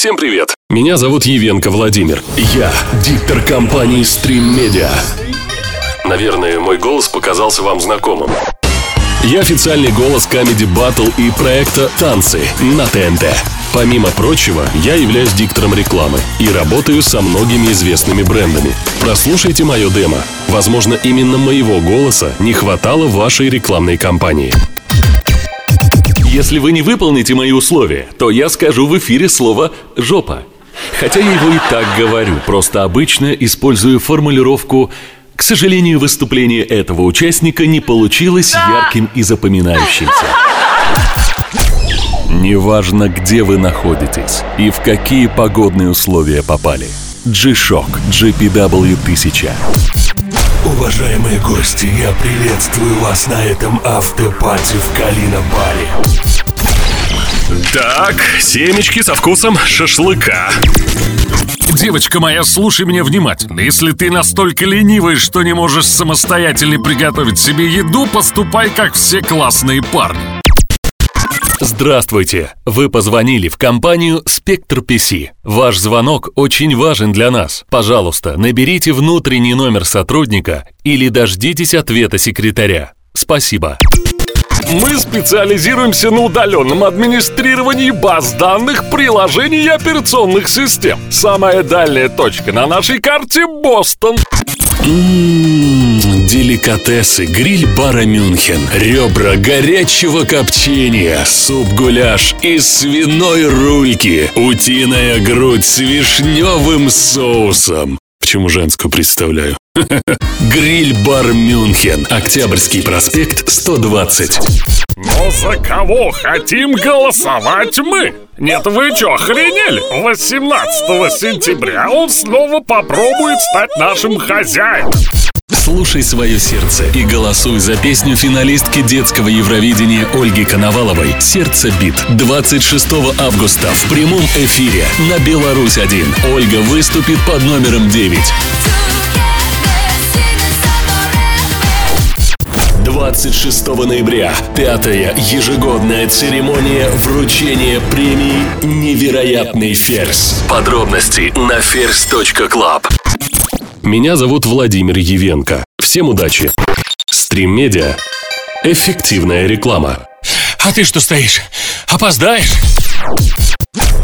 Всем привет! Меня зовут Евенко Владимир. Я диктор компании Stream Media. Наверное, мой голос показался вам знакомым. Я официальный голос Comedy Battle и проекта «Танцы» на ТНТ. Помимо прочего, я являюсь диктором рекламы и работаю со многими известными брендами. Прослушайте мое демо. Возможно, именно моего голоса не хватало в вашей рекламной кампании. Если вы не выполните мои условия, то я скажу в эфире слово «жопа». Хотя я его и так говорю, просто обычно использую формулировку «К сожалению, выступление этого участника не получилось ярким и запоминающимся». Неважно, где вы находитесь и в какие погодные условия попали. G-Shock GPW 1000. Уважаемые гости, я приветствую вас на этом автопати в Калина-баре. Так, семечки со вкусом шашлыка. Девочка моя, слушай меня внимательно. Если ты настолько ленивый, что не можешь самостоятельно приготовить себе еду, поступай, как все классные парни. Здравствуйте! Вы позвонили в компанию «Спектр PC». Ваш звонок очень важен для нас. Пожалуйста, наберите внутренний номер сотрудника или дождитесь ответа секретаря. Спасибо. Мы специализируемся на удаленном администрировании баз данных, приложений и операционных систем. Самая дальняя точка на нашей карте — Бостон. Деликатесы гриль-бара «Мюнхен». Ребра горячего копчения, суп-гуляш из свиной рульки, утиная грудь с вишневым соусом. Почему женскую представляю? Гриль-бар «Мюнхен». Октябрьский проспект, 120. Но за кого хотим голосовать мы? Нет, вы чё, охренели? 18 сентября он снова попробует стать нашим хозяином. Слушай свое сердце и голосуй за песню финалистки детского Евровидения Ольги Коноваловой «Сердце бит». 26 августа в прямом эфире на Беларусь-1 Ольга выступит под номером 9. 26 ноября пятая ежегодная церемония вручения премии «Невероятный ферзь». Подробности на ферзь.клаб. Меня зовут Владимир Евенко. Всем удачи. Stream Media. Эффективная реклама. А ты что стоишь? Опоздаешь?